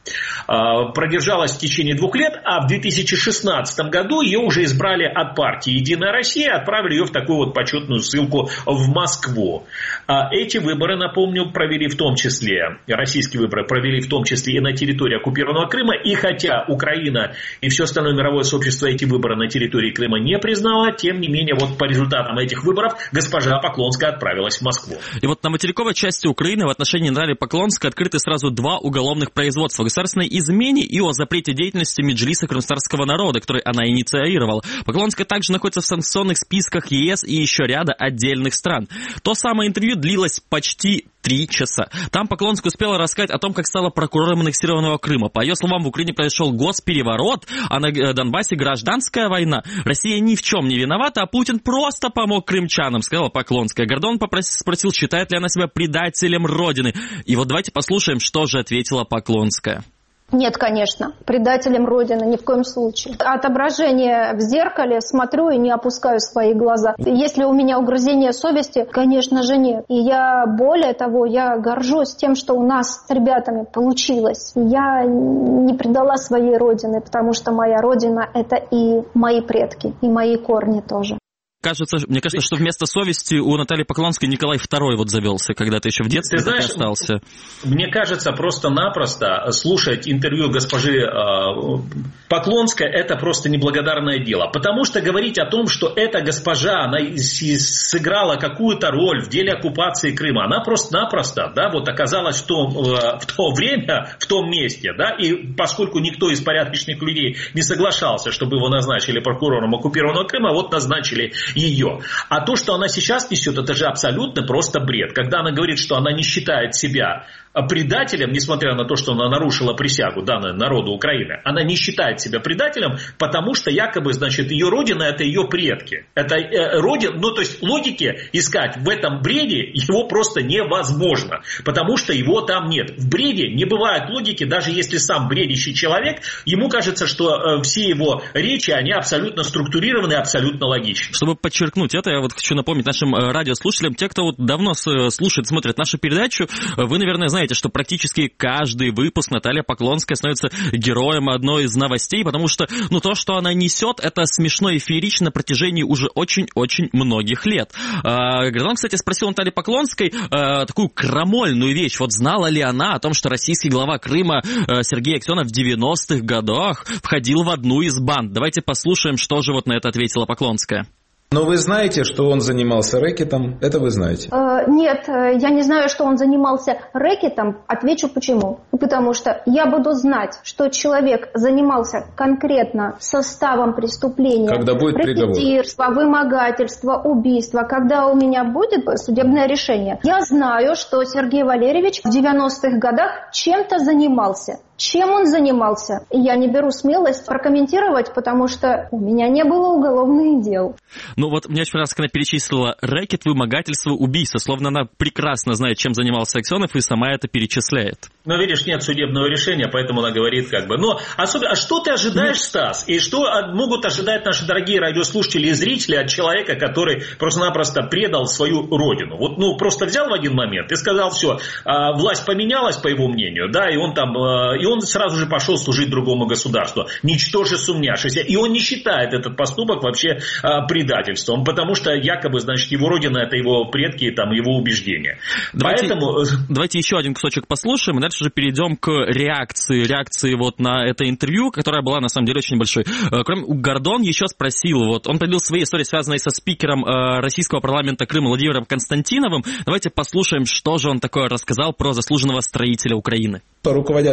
А, продержалась в течение двух лет, а в две тысячи шестнадцатом году ее уже избрали от партии «Единая Россия», отправили ее в такую вот почетную ссылку в Москву. А эти выборы, напомню, провели в том числе, российские выборы провели в том числе и на территории оккупированного Крыма, и хотя Украина Украина и все остальное мировое сообщество эти выборы на территории Крыма не признало. Тем не менее, вот по результатам этих выборов госпожа Поклонская отправилась в Москву. И вот на материковой части Украины в отношении Натальи Поклонской открыты сразу два уголовных производства: о государственной измене и о запрете деятельности Меджлиса крымтатарского народа, который она инициировала. Поклонская также находится в санкционных списках ЕС и еще ряда отдельных стран. То самое интервью длилось почти три часа. Там Поклонская успела рассказать о том, как стала прокурором аннексированного Крыма. По ее словам, в Украине произошел госпереворот, а на Донбассе гражданская война. Россия ни в чем не виновата, а Путин просто помог крымчанам, сказала Поклонская. Гордон попросил, спросил, считает ли она себя предателем Родины. И вот давайте послушаем, что же ответила Поклонская. Нет, конечно, предателем Родины ни в коем случае. Отображение в зеркале смотрю и не опускаю свои глаза. Если у меня угрызение совести, конечно же нет. И я, более того, я горжусь тем, что у нас с ребятами получилось. Я не предала своей Родины, потому что моя Родина — это и мои предки, и мои корни тоже. Кажется, мне кажется, что вместо совести у Натальи Поклонской Николай второй вот завелся, когда-то еще в детстве Ты знаешь, остался. Мне кажется, просто-напросто слушать интервью госпожи э, Поклонской — это просто неблагодарное дело. Потому что говорить о том, что эта госпожа, она сыграла какую-то роль в деле оккупации Крыма, она просто-напросто, да, вот оказалась в том, э, в то время, в том месте, да, и поскольку никто из порядочных людей не соглашался, чтобы его назначили прокурором оккупированного Крыма, вот назначили ее. А то, что она сейчас несет, это же абсолютно просто бред. Когда она говорит, что она не считает себя предателем, несмотря на то, что она нарушила присягу данной народу Украины, она не считает себя предателем, потому что якобы, значит, ее родина — это ее предки. Это э, родина, ну то есть логики искать в этом бреде его просто невозможно, потому что его там нет. В бреде не бывает логики, даже если сам бредящий человек, ему кажется, что э, все его речи, они абсолютно структурированы, абсолютно логичны. Чтобы подчеркнуть это, я вот хочу напомнить нашим радиослушателям, те, кто вот давно слушает, смотрит нашу передачу, вы, наверное, знаете, что практически каждый выпуск Наталья Поклонская становится героем одной из новостей, потому что, ну, то, что она несет, это смешно и феерично на протяжении уже очень-очень многих лет. Гордон, кстати, спросил Натальи Поклонской а, такую крамольную вещь. Вот знала ли она о том, что российский глава Крыма а, Сергей Аксенов в девяностых годах входил в одну из банд? Давайте послушаем, что же вот на это ответила Поклонская. Но вы знаете, что он занимался рэкетом? Это вы знаете? Э, нет, я не знаю, что он занимался рэкетом. Отвечу почему. Потому что я буду знать, что человек занимался конкретно составом преступления. Когда будет приговор. Рэкетирство, вымогательство, убийство. Когда у меня будет судебное решение. Я знаю, что Сергей Валерьевич в девяностых годах чем-то занимался. Чем он занимался? Я не беру смелость прокомментировать, потому что у меня не было уголовных дел. Ну вот мне очень понравилось, когда она перечислила рэкет, вымогательство, убийство. Словно она прекрасно знает, чем занимался Аксенов, и сама это перечисляет. Но видишь, нет судебного решения, поэтому она говорит как бы. Но особенно, а что ты ожидаешь, Стас? И что могут ожидать наши дорогие радиослушатели и зрители от человека, который просто-напросто предал свою родину? Вот, ну, просто взял в один момент и сказал, все, власть поменялась, по его мнению, да, и он там, и он сразу же пошел служить другому государству. Ничтоже сумняшися. И он не считает этот поступок вообще предательством, потому что якобы, значит, его родина — это его предки, там, его убеждения. Давайте, Поэтому... давайте еще один кусочек послушаем, и дальше уже перейдем к реакции, реакции вот на это интервью, которая была на самом деле очень большой. Кроме Гордон еще спросил, вот он поделил свои истории, связанные со спикером российского парламента Крыма Владимиром Константиновым. Давайте послушаем, что же он такое рассказал про заслуженного строителя Украины. Руководя фирмой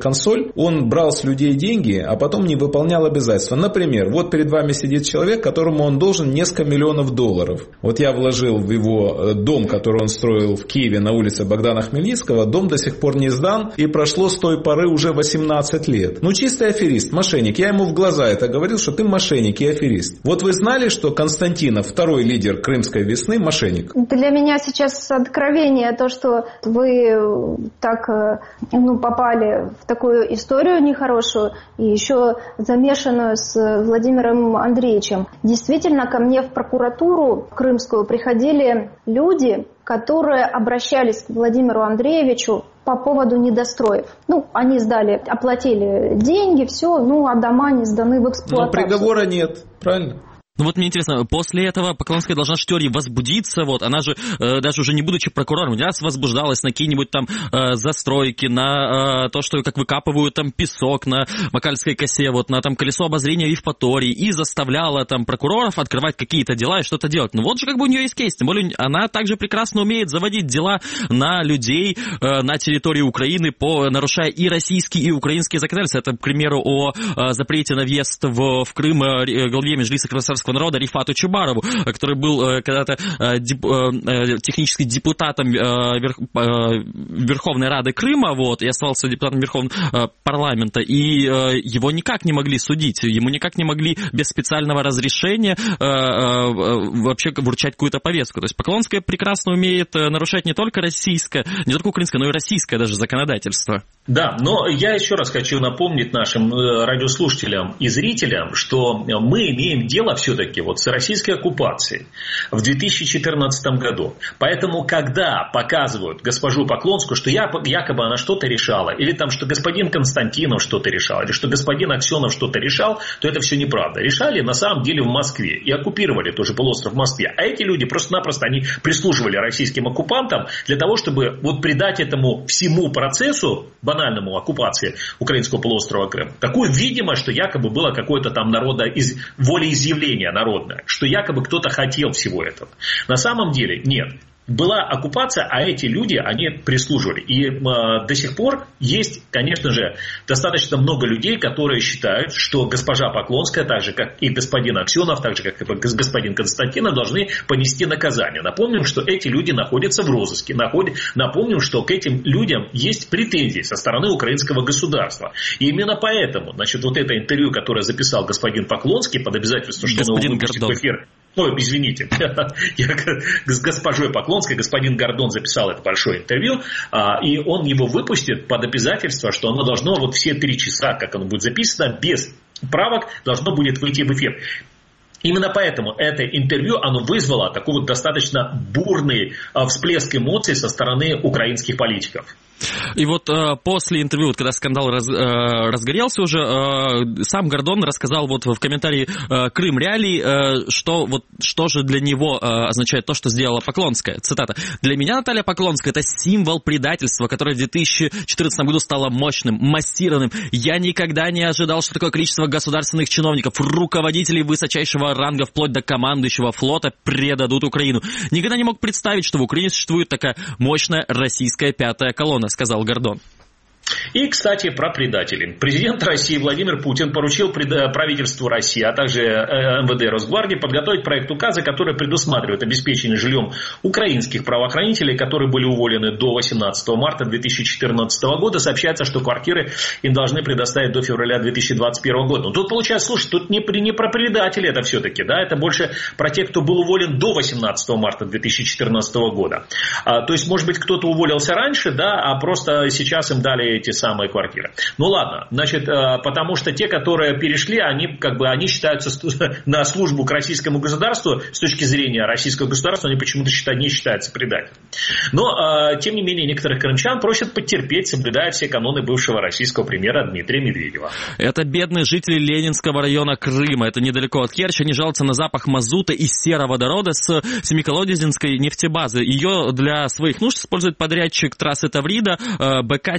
консоль, он брал с людей деньги, а потом не выполнял обязательства. Например, вот перед вами сидит человек, которому он должен несколько миллионов долларов. Вот я вложил в его дом, который он строил в Киеве на улице Богдана Хмельницкого, дом до сих пор не сдан, и прошло с той поры уже восемнадцать лет. Ну, чистый аферист, мошенник. Я ему в глаза это говорил, что ты мошенник и аферист. Вот вы знали, что Константинов, второй лидер Крымской весны, мошенник? Для меня сейчас откровение то, что вы так, ну, попали в такую историю нехорошую и еще замешанную с Владимиром Андреевичем. Действительно, ко мне в прокуратуру крымскую приходили люди, которые обращались к Владимиру Андреевичу по поводу недостроев. Ну, они сдали, оплатили деньги, все, ну, а дома не сданы в эксплуатацию. Но приговора нет, правильно? Ну вот мне интересно, после этого Поклонская должна в теории возбудиться, вот, она же, э, даже уже не будучи прокурором, раз возбуждалась на какие-нибудь там э, застройки, на э, то, что как выкапывают там песок на Макальской косе, вот, на там колесо обозрения в Евпатории, и заставляла там прокуроров открывать какие-то дела и что-то делать. Ну вот же как бы у нее есть кейс, тем более она также прекрасно умеет заводить дела на людей э, на территории Украины, по, нарушая и российские, и украинские законодательства. Это, к примеру, о э, запрете на въезд в, в Крым э, главе Меджлиса Красноярского народа Рифату Чубарову, который был э, когда-то э, деп, э, технически депутатом э, верх, э, Верховной Рады Крыма, вот, и оставался депутатом Верховного э, парламента, и э, его никак не могли судить, ему никак не могли без специального разрешения э, э, вообще вручать какую-то повестку. То есть Поклонская прекрасно умеет нарушать не только российское, не только украинское, но и российское даже законодательство. Да, но я еще раз хочу напомнить нашим радиослушателям и зрителям, что мы имеем дело все-таки вот с российской оккупацией в две тысячи четырнадцатом году. Поэтому, когда показывают госпожу Поклонскую, что якобы она что-то решала, или там, что господин Константинов что-то решал, или что господин Аксенов что-то решал, то это все неправда. Решали на самом деле в Москве и оккупировали тоже полуостров в Москве. А эти люди просто-напросто они прислуживали российским оккупантам для того, чтобы вот придать этому всему процессу, банальному оккупации украинского полуострова Крым, такую видимость, что якобы было какое-то там народа из, волеизъявление народное, что якобы кто-то хотел всего этого. На самом деле нет. Была оккупация, а эти люди, они прислуживали. И э, до сих пор есть, конечно же, достаточно много людей, которые считают, что госпожа Поклонская, так же как и господин Аксенов, так же как и господин Константинов, должны понести наказание. Напомним, что эти люди находятся в розыске. Напомним, что к этим людям есть претензии со стороны украинского государства. И именно поэтому, значит, вот это интервью, которое записал господин Поклонский под обязательством, что он его выпустит в эфир. Ой, извините, я с госпожой Поклонской, господин Гордон записал это большое интервью, и он его выпустит под обязательство, что оно должно вот все три часа, как оно будет записано, без правок, должно будет выйти в эфир. Именно поэтому это интервью, оно вызвало такой вот достаточно бурный всплеск эмоций со стороны украинских политиков. И вот э, после интервью, вот, когда скандал раз, э, разгорелся уже, э, сам Гордон рассказал вот в комментарии э, «Крым реалии», э, что, вот, что же для него э, означает то, что сделала Поклонская. Цитата. «Для меня Наталья Поклонская – это символ предательства, которое в две тысячи четырнадцатом году стало мощным, массированным. Я никогда не ожидал, что такое количество государственных чиновников, руководителей высочайшего ранга, вплоть до командующего флота, предадут Украину. Никогда не мог представить, что в Украине существует такая мощная российская пятая колонна», сказал Гордон. И, кстати, про предателей. Президент России Владимир Путин поручил правительству России, а также эм вэ дэ Росгвардии подготовить проект указа, который предусматривает обеспечение жильем украинских правоохранителей, которые были уволены до восемнадцатого марта две тысячи четырнадцатого года. Сообщается, что квартиры им должны предоставить до февраля две тысячи двадцать первого года. Но тут получается, слушай, тут не, не про предателей это все-таки, да, это больше про тех, кто был уволен до восемнадцатого марта две тысячи четырнадцатого года. А, то есть, может быть, кто-то уволился раньше, да, а просто сейчас им дали эти самые квартиры. Ну ладно, значит, потому что те, которые перешли, они как бы они считаются на службу к российскому государству, с точки зрения российского государства, они почему-то считают, не считаются предателями. Но, тем не менее, некоторых крымчан просят потерпеть, соблюдая все каноны бывшего российского премьера Дмитрия Медведева. Это бедные жители Ленинского района Крыма. Это недалеко от Керчи. Они жалуются на запах мазута и сероводорода с Семиколодезинской нефтебазы. Ее для своих нужд использует подрядчик трассы Таврида бэ ка Терминал.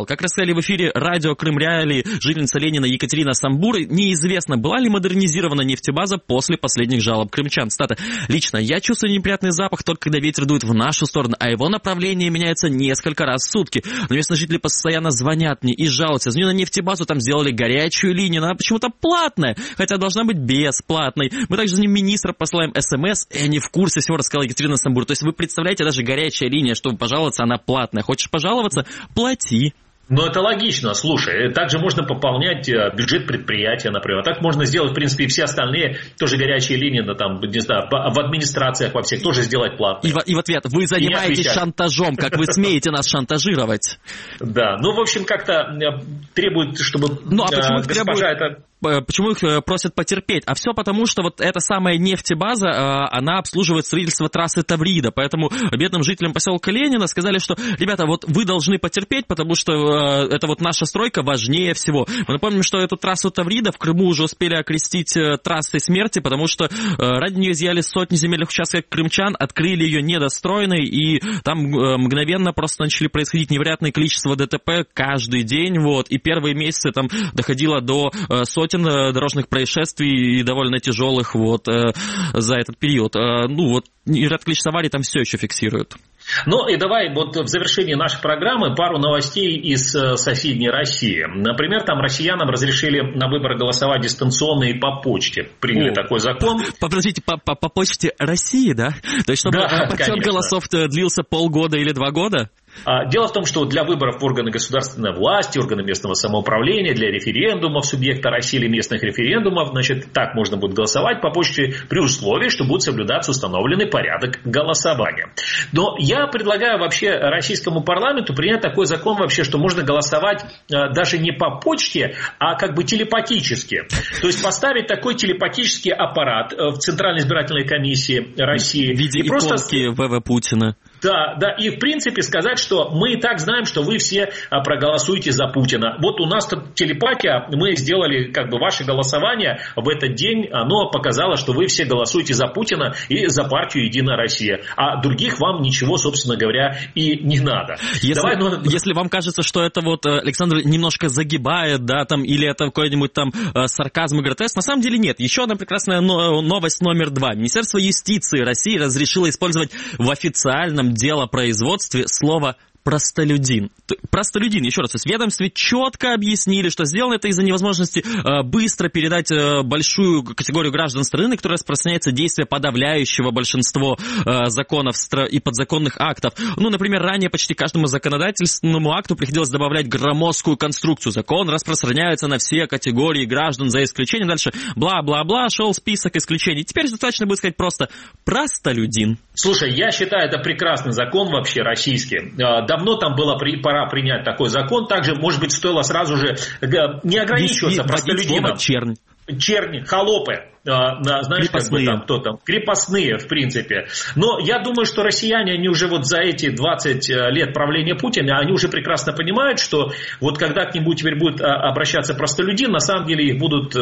скандал. Как рассказали в эфире радио Крым Реалии жительница Ленина Екатерина Самбур, неизвестно, была ли модернизирована нефтебаза после последних жалоб крымчан. Цитата: «Лично я чувствую неприятный запах только когда ветер дует в нашу сторону, а его направление меняется несколько раз в сутки. Но местные жители постоянно звонят мне и жалуются. Звоню на нефтебазу, там сделали горячую линию, она почему-то платная, хотя должна быть бесплатной. Мы также за ним министра посылаем смс, и они в курсе всего», рассказала Екатерина Самбур. То есть вы представляете, даже горячая линия, чтобы пожаловаться, она платная. Хочешь пожаловаться – плати. Но это логично, слушай, также можно пополнять бюджет предприятия, например. Так можно сделать, в принципе, и все остальные тоже горячие линии, ну, там, не знаю, в администрациях во всех тоже сделать платно. И в, и в ответ: вы занимаетесь шантажом, как вы смеете нас шантажировать? Да, ну, в общем, как-то требует, чтобы ну, а почему их госпожа это... Почему их просят потерпеть? А все потому, что вот эта самая нефтебаза, она обслуживает строительство трассы Таврида. Поэтому бедным жителям поселка Ленина сказали, что, ребята, вот вы должны потерпеть, потому что это вот наша стройка важнее всего. Мы напомним, что эту трассу Таврида в Крыму уже успели окрестить трассой смерти, потому что ради нее изъяли сотни земельных участков крымчан, открыли ее недостроенной, и там мгновенно просто начали происходить невероятное количество ДТП каждый день. Вот, и первые месяцы там доходило до сотен дорожных происшествий и довольно тяжелых вот э, за этот период. Э, ну вот, невероятное количество аварий там все еще фиксируют. Ну и давай вот в завершении нашей программы пару новостей из соседней России. Например, там россиянам разрешили на выборы голосовать дистанционно и по почте. Приняли О, такой закон. Подождите, по, по, по почте России, да? То есть, чтобы да, подсчет голосов длился полгода или два года? Дело в том, что для выборов в органы государственной власти, органы местного самоуправления, для референдумов субъекта России или местных референдумов, значит, так можно будет голосовать по почте при условии, что будет соблюдаться установленный порядок голосования. Но я предлагаю вообще российскому парламенту принять такой закон вообще, что можно голосовать даже не по почте, а как бы телепатически. То есть поставить такой телепатический аппарат в Центральной избирательной комиссии России. В виде и иконки просто... ВВ Путина. Да, да, и в принципе сказать, что мы и так знаем, что вы все проголосуете за Путина. Вот у нас тут телепатия, мы сделали как бы ваше голосование в этот день, оно показало, что вы все голосуете за Путина и за партию «Единая Россия», а других вам ничего, собственно говоря, и не надо. Если, Давай, ну... если вам кажется, что это вот Александр немножко загибает, да, там, или это какой-нибудь там сарказм и гротеск, на самом деле нет. Еще одна прекрасная новость номер два. Министерство юстиции России разрешило использовать в официальном делопроизводстве слово «простолюдин». Простолюдин, еще раз, то есть в ведомстве четко объяснили, что сделано это из-за невозможности э, быстро передать э, большую категорию граждан страны, на которую распространяется действие подавляющего большинства э, законов и подзаконных актов. Ну, например, ранее почти каждому законодательному акту приходилось добавлять громоздкую конструкцию. Закон распространяется на все категории граждан за исключением. Дальше бла-бла-бла, шел список исключений. Теперь достаточно будет сказать просто «простолюдин». Слушай, я считаю, это прекрасный закон вообще российский. Давно там было при, пора принять такой закон. Также, может быть, стоило сразу же не ограничиваться простолюдином. Чернь. Черни, холопы, знаешь, как бы там кто там, крепостные, в принципе. Но я думаю, что россияне, они уже вот за эти двадцать лет правления Путина, они уже прекрасно понимают, что вот когда к ним теперь будет обращаться простолюдин, на самом деле их будут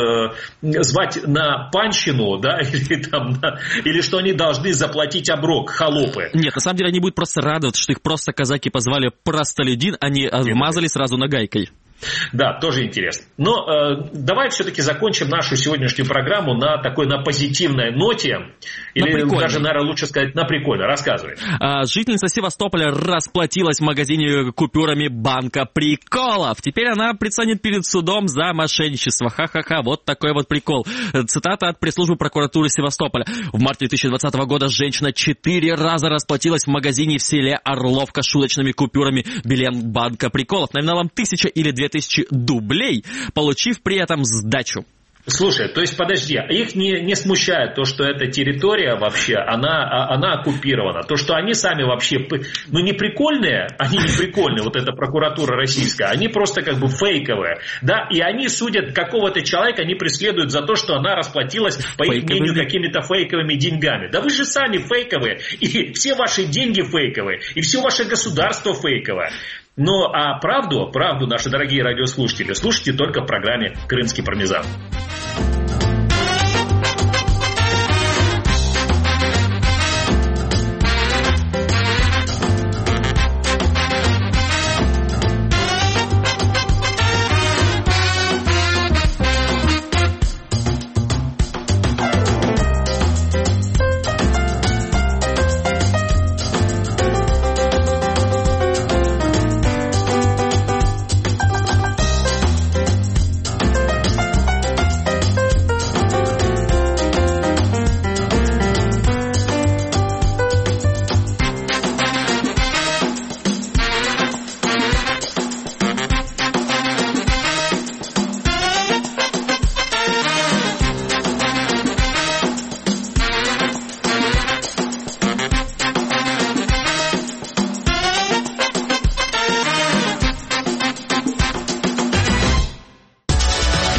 звать на панщину, да, или там, на, или что они должны заплатить оброк, холопы. Нет, на самом деле они будут просто радоваться, что их просто казаки позвали простолюдин, они вмазали сразу нагайкой. Да, тоже интересно. Но э, давай все-таки закончим нашу сегодняшнюю программу на такой, на позитивной ноте. Или даже, наверное, лучше сказать, на прикольно. Рассказывай. А, жительница Севастополя расплатилась в магазине купюрами банка приколов. Теперь она предстанет перед судом за мошенничество. Ха-ха-ха, вот такой вот прикол. Цитата от пресс-службы прокуратуры Севастополя. В марте две тысячи двадцатого года женщина четыре раза расплатилась в магазине в селе Орловка шуточными купюрами билет банка приколов номиналом тысяча или две тысячи дублей, получив при этом сдачу. Слушай, то есть, подожди, их не, не смущает то, что эта территория вообще, она, она оккупирована. То, что они сами вообще, ну, не прикольные, они не прикольные, вот эта прокуратура российская, они просто как бы фейковые, да, и они судят какого-то человека, они преследуют за то, что она расплатилась, по их мнению, какими-то фейковыми деньгами. Да вы же сами фейковые, и все ваши деньги фейковые, и все ваше государство фейковое. Но а правду, правду, наши дорогие радиослушатели, слушайте только в программе «Крымский пармезан».